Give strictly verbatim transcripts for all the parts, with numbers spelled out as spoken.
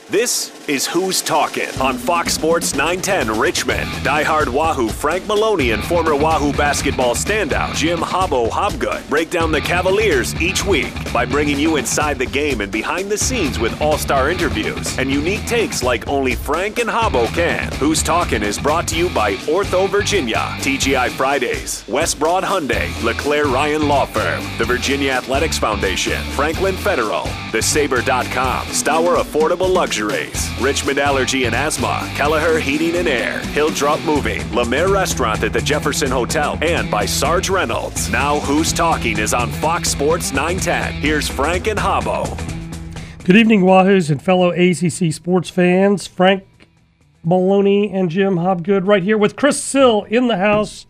This is Who's Talking on Fox Sports nine ten Richmond. Diehard Wahoo Frank Maloney and former Wahoo basketball standout Jim Hobbo Hobgood break down the Cavaliers each week by bringing you inside the game and behind the scenes with all-star interviews and unique takes like only Frank and Hobbo can. Who's Talking is brought to you by Ortho Virginia, T G I Fridays, West Broad Hyundai, LeClaire Ryan Law Firm, the Virginia Athletics Foundation, Franklin Federal, the Sabre dot com, Stour Affordable Luxuries, Richmond Allergy and Asthma, Kelleher Heating and Air, Hilldrop Moving, Lemaire Restaurant at the Jefferson Hotel, and by Sarge Reynolds. Now Who's Talking is on Fox Sports nine ten. Here's Frank and Hobbo. Good evening, Wahoos and fellow A C C sports fans. Frank Maloney and Jim Hobgood right here with Chris Sill in the house.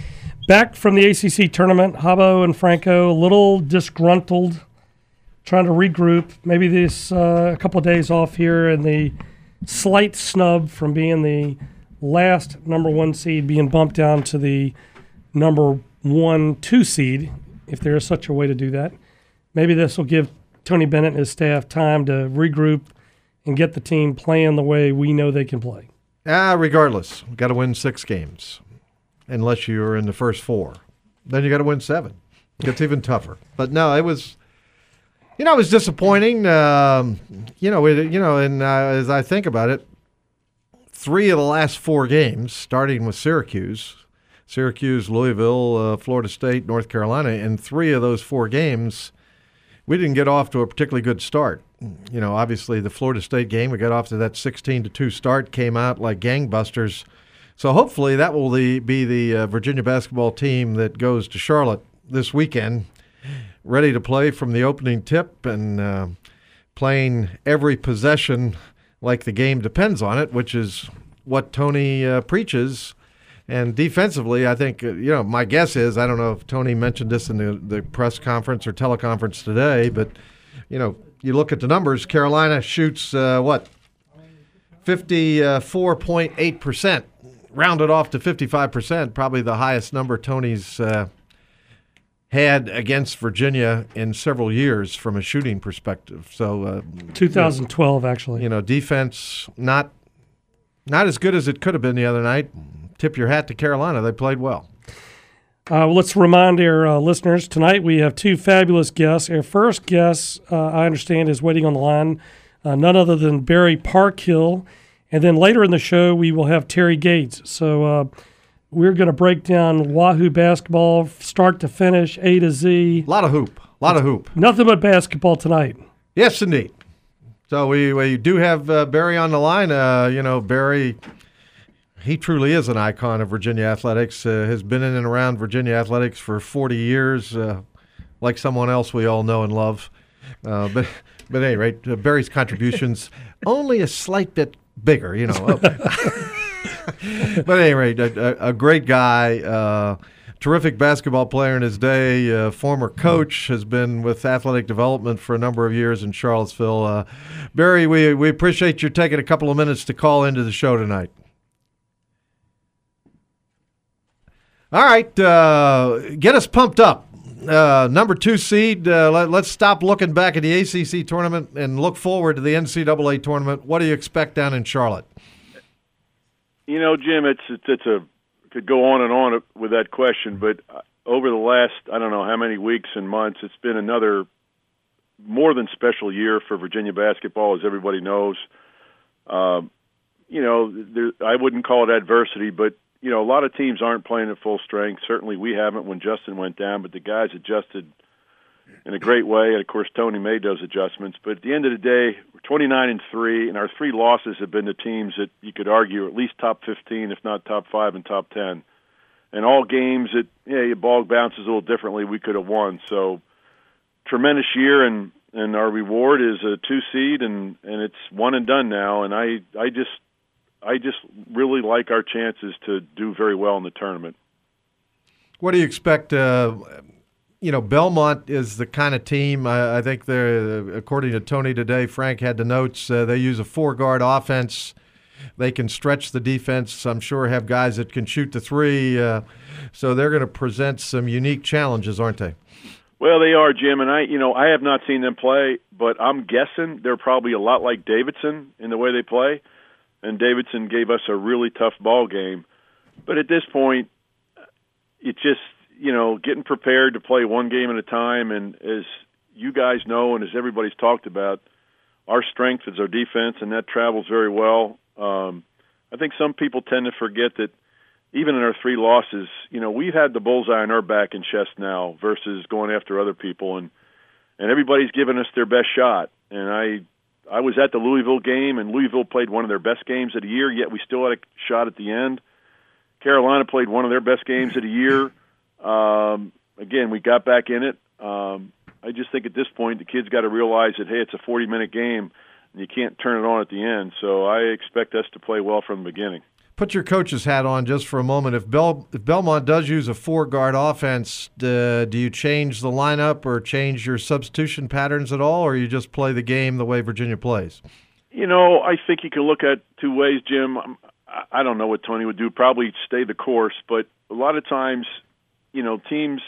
Back from the A C C tournament, Hobbo and Franco a little disgruntled, trying to regroup. Maybe this uh, a couple of days off here, and the slight snub from being the last number one seed being bumped down to the number one two seed, if there is such a way to do that. Maybe this will give Tony Bennett and his staff time to regroup and get the team playing the way we know they can play. Ah, regardless, we've got to win six games, unless you're in the first four. Then you got to win seven. It gets even tougher. But no, it was, you know, it was disappointing. Um, you know, it, you know, and uh, as I think about it, three of the last four games, starting with Syracuse, Syracuse, Louisville, uh, Florida State, North Carolina, in three of those four games, we didn't get off to a particularly good start. You know, obviously the Florida State game, we got off to that sixteen to two start, came out like gangbusters. So hopefully that will the, be the uh, Virginia basketball team that goes to Charlotte this weekend, ready to play from the opening tip and uh, playing every possession like the game depends on it, which is what Tony uh, preaches. And defensively, I think, uh, you know, my guess is, I don't know if Tony mentioned this in the, the press conference or teleconference today, but, you know, you look at the numbers, Carolina shoots, uh, what, fifty-four point eight percent, rounded off to fifty-five percent, probably the highest number Tony's uh, had against Virginia in several years from a shooting perspective. So uh, twenty twelve, you know, actually. You know, defense not not as good as it could have been the other night. Tip your hat to Carolina. They played well. Uh, well, let's remind our uh, listeners, tonight we have two fabulous guests. Our first guest, uh, I understand, is waiting on the line, uh, none other than Barry Parkhill. And then later in the show, we will have Terry Gates. So uh, we're going to break down Wahoo basketball, start to finish, A to Z. A lot of hoop. A lot of hoop. Nothing but basketball tonight. Yes, indeed. So we, we do have uh, Barry on the line. Uh, you know, Barry, he truly is an icon of Virginia athletics, uh, has been in and around Virginia athletics for forty years, uh, like someone else we all know and love. Uh, but, but at any rate, uh, Barry's contributions only a slight bit bigger, you know. But at any rate, a, a, a great guy, uh, terrific basketball player in his day, uh, former coach, has been with athletic development for a number of years in Charlottesville. Uh, Barry, we, we appreciate you taking a couple of minutes to call into the show tonight. All right, uh, get us pumped up. Uh, number two seed, uh, let, let's stop looking back at the A C C tournament and look forward to the N C double A tournament. What do you expect down in Charlotte? You know, Jim, it's it's, it's a could go on and on with that question, but over the last, I don't know how many weeks and months, it's been another more than special year for Virginia basketball, as everybody knows. Uh, you know, there, I wouldn't call it adversity, but you know, a lot of teams aren't playing at full strength. Certainly we haven't when Justin went down, but the guys adjusted in a great way. And, of course, Tony made those adjustments. But at the end of the day, we're twenty-nine and three, and our three losses have been to teams that you could argue are at least top fifteen, if not top five and top ten. And all games that, yeah, your ball bounces a little differently, we could have won. So tremendous year, and, and our reward is a two seed, and, and it's one and done now. And I, I just – I just really like our chances to do very well in the tournament. What do you expect? Uh, you know, Belmont is the kind of team, I, I think they're, according to Tony today, Frank had the notes, uh, they use a four-guard offense. They can stretch the defense, I'm sure have guys that can shoot the three. Uh, so they're going to present some unique challenges, aren't they? Well, they are, Jim, and I, you know, I have not seen them play, but I'm guessing they're probably a lot like Davidson in the way they play. And Davidson gave us a really tough ball game. But at this point, it's just, you know, getting prepared to play one game at a time. And as you guys know, and as everybody's talked about, our strength is our defense, and that travels very well. Um, I think some people tend to forget that even in our three losses, you know, we've had the bullseye on our back and chest now versus going after other people, and and everybody's given us their best shot. And I I was at the Louisville game, and Louisville played one of their best games of the year, yet we still had a shot at the end. Carolina played one of their best games of the year. Um, again, we got back in it. Um, I just think at this point the kids got to realize that, hey, it's a forty-minute game, and you can't turn it on at the end. So I expect us to play well from the beginning. Put your coach's hat on just for a moment. If, Bel- if Belmont does use a four-guard offense, uh, do you change the lineup or change your substitution patterns at all, or you just play the game the way Virginia plays? You know, I think you can look at two ways, Jim. I don't know what Tony would do. Probably stay the course, but a lot of times, you know, teams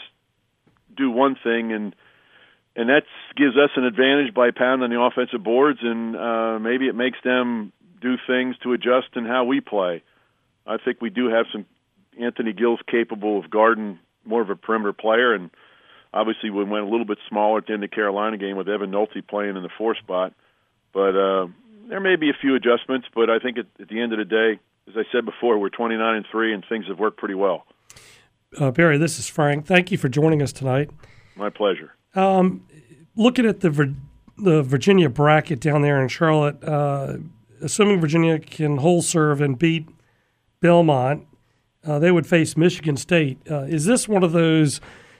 do one thing, and and that gives us an advantage by pounding the offensive boards, and uh, maybe it makes them do things to adjust in how we play. I think we do have some Anthony Gill's capable of guarding more of a perimeter player, and obviously we went a little bit smaller at the end of the Carolina game with Evan Nolte playing in the four spot. But uh, there may be a few adjustments, but I think at, at the end of the day, as I said before, we're twenty-nine and three, and things have worked pretty well. Uh, Barry, this is Frank. Thank you for joining us tonight. My pleasure. Um, looking at the Vir- the Virginia bracket down there in Charlotte, uh, assuming Virginia can hold serve and beat Belmont, uh, they would face Michigan State. Uh, is this one of those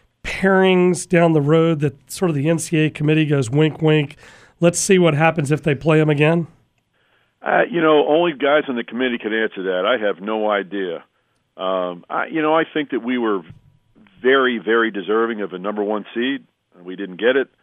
pairings down the road that sort of the N C double A committee goes wink, wink, let's see what happens if they play them again? Uh, you know, only guys on the committee can answer that. I have no idea. Um, I, you know, I think that we were very, very deserving of a number one seed. We didn't get it.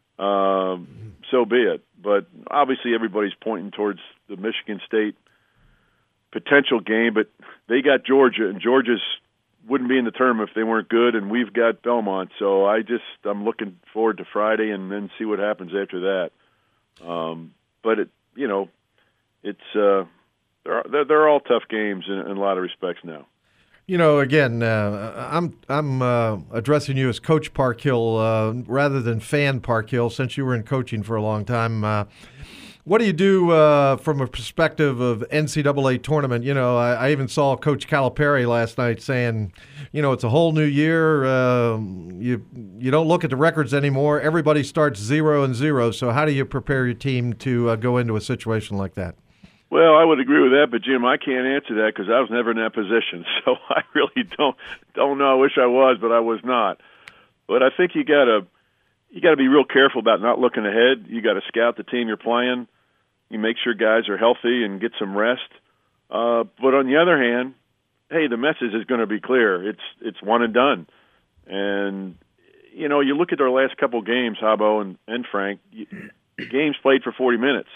Um, so be it. But obviously everybody's pointing towards the Michigan State potential game, but they got Georgia, and Georgia's wouldn't be in the tournament if they weren't good, and we've got Belmont. So I just I'm looking forward to Friday and then see what happens after that. Um, but it, you know, it's uh, they're, they're they're all tough games in, in a lot of respects now. You know, again, uh, I'm I'm uh, addressing you as Coach Parkhill uh, rather than Fan Parkhill, since you were in coaching for a long time. Uh, What do you do uh, from a perspective of N C double A tournament? You know, I, I even saw Coach Calipari last night saying, you know, it's a whole new year. Uh, you you don't look at the records anymore. Everybody starts zero and zero. So how do you prepare your team to uh, go into a situation like that? Well, I would agree with that, but Jim, I can't answer that because I was never in that position. So I really don't don't know. I wish I was, but I was not. But I think you gotta you gotta be real careful about not looking ahead. You got to scout the team you're playing. You make sure guys are healthy and get some rest. Uh, but on the other hand, hey, the message is going to be clear. It's it's one and done. And, you know, you look at our last couple games, Habbo and, and Frank, you, games played for forty minutes.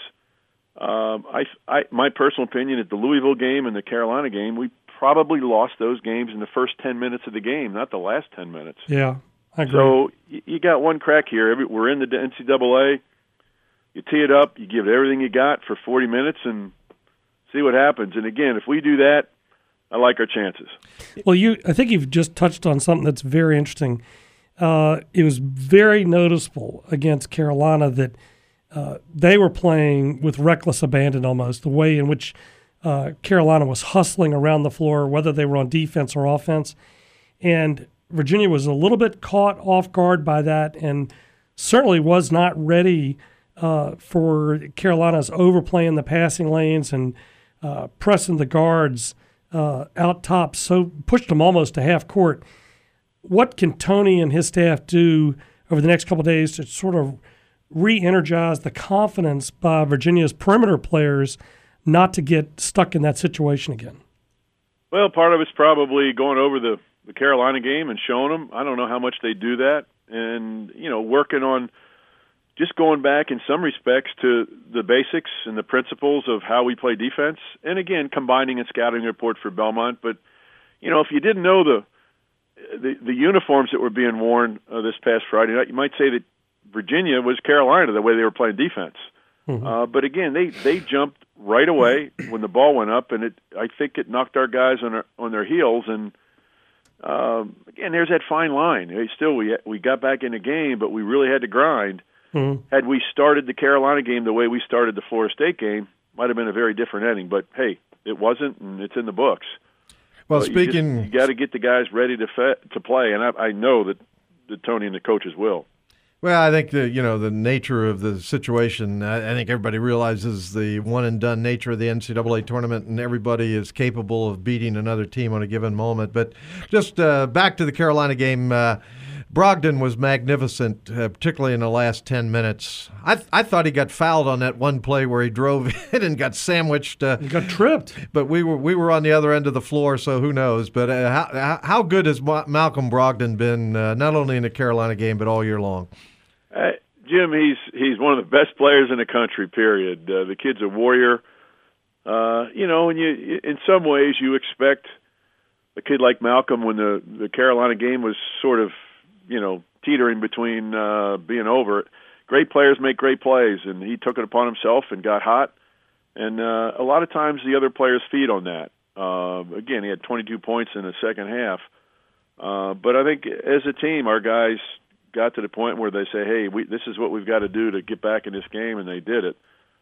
Um, I, I, my personal opinion at the Louisville game and the Carolina game, we probably lost those games in the first ten minutes of the game, not the last ten minutes. Yeah, I agree. So you, you got one crack here. Every, we're in the N C double A. You tee it up, you give it everything you got for forty minutes and see what happens. And again, if we do that, I like our chances. Well, you, I think you've just touched on something that's very interesting. Uh, it was very noticeable against Carolina that uh, they were playing with reckless abandon almost, the way in which uh, Carolina was hustling around the floor, whether they were on defense or offense. And Virginia was a little bit caught off guard by that and certainly was not ready Uh, for Carolina's overplaying the passing lanes and uh, pressing the guards uh, out top, so pushed them almost to half court. What can Tony and his staff do over the next couple of days to sort of re-energize the confidence by Virginia's perimeter players not to get stuck in that situation again? Well, part of it's probably going over the, the Carolina game and showing them. I don't know how much they do that. And, you know, working on just going back in some respects to the basics and the principles of how we play defense. And again, combining a scouting report for Belmont. But, you know, if you didn't know the the the uniforms that were being worn uh, this past Friday night, you might say that Virginia was Carolina the way they were playing defense. Mm-hmm. Uh, but again, they, they jumped right away when the ball went up, and it I think it knocked our guys on our, on their heels. And um, again, there's that fine line. Still, we we got back in the game, but we really had to grind. Mm-hmm. Had we started the Carolina game the way we started the Florida State game, might have been a very different ending. But hey, it wasn't, and it's in the books. Well, but speaking, you, you got to get the guys ready to fe- to play, and I, I know that, that Tony and the coaches will. Well, I think the you know the nature of the situation. I, I think everybody realizes the one and done nature of the N C double A tournament, and everybody is capable of beating another team on a given moment. But just uh, back to the Carolina game, uh, Brogdon was magnificent, uh, particularly in the last ten minutes. I th- I thought he got fouled on that one play where he drove in and got sandwiched. Uh, he got tripped. But we were we were on the other end of the floor, so who knows? But uh, how how good has Ma- Malcolm Brogdon been, uh, not only in the Carolina game but all year long? Uh, Jim, he's he's one of the best players in the country. Period. Uh, the kid's a warrior. Uh, you know, and you in some ways you expect a kid like Malcolm, when the the Carolina game was sort of, you know, teetering between uh, being over. Great players make great plays, and he took it upon himself and got hot. And uh, a lot of times the other players feed on that. Uh, again, he had twenty-two points in the second half. Uh, but I think as a team, our guys got to the point where they say, hey, we, this is what we've got to do to get back in this game, and they did it.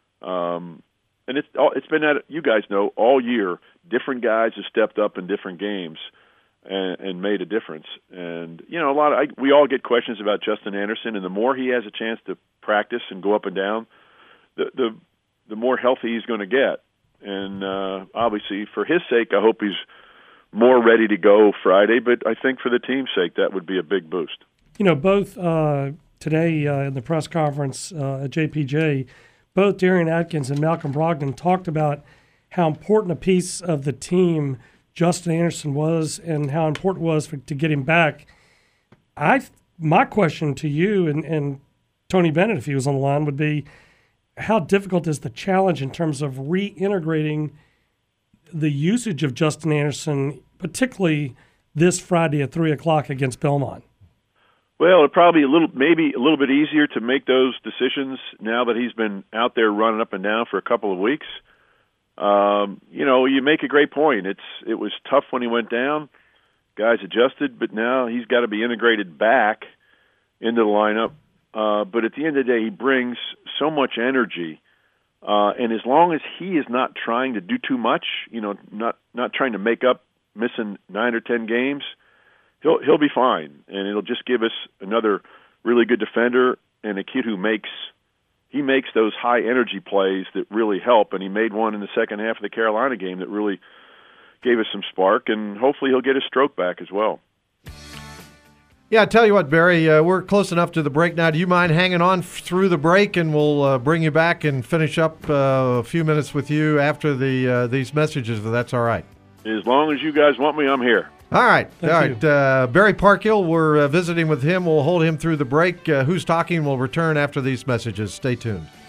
Um, and it's, it's been, at, you guys know, all year, different guys have stepped up in different games and, and made a difference. And, you know, a lot of, I, we all get questions about Justin Anderson, and the more he has a chance to practice and go up and down, the the, the more healthy he's going to get. And uh, obviously, for his sake, I hope he's more ready to go Friday, but I think for the team's sake, that would be a big boost. You know, both uh, today uh, in the press conference uh, at J P J, both Darian Atkins and Malcolm Brogdon talked about how important a piece of the team Justin Anderson was and how important it was for, to get him back. I, my question to you and, and Tony Bennett, if he was on the line, would be, how difficult is the challenge in terms of reintegrating the usage of Justin Anderson, particularly this Friday at three o'clock against Belmont? Well, it probably a little, maybe a little bit easier to make those decisions now that he's been out there running up and down for a couple of weeks. Um, you know, you make a great point. It's it was tough when he went down. Guys adjusted, but now he's got to be integrated back into the lineup. Uh, but at the end of the day, he brings so much energy. Uh, and as long as he is not trying to do too much, you know, not not trying to make up missing nine or ten games, he'll he'll be fine, and it'll just give us another really good defender and a kid who makes he makes those high energy plays that really help. And he made one in the second half of the Carolina game that really gave us some spark, and hopefully he'll get his stroke back as well. Yeah, I tell you what, Barry, uh, we're close enough to the break now. Do you mind hanging on f- through the break, and we'll uh, bring you back and finish up uh, a few minutes with you after the uh, these messages, if that's all right? As long as you guys want me, I'm here. All right. Thank all you. right. Uh, Barry Parkhill, we're uh, visiting with him. We'll hold him through the break. Uh, Who's Talking will return after these messages. Stay tuned.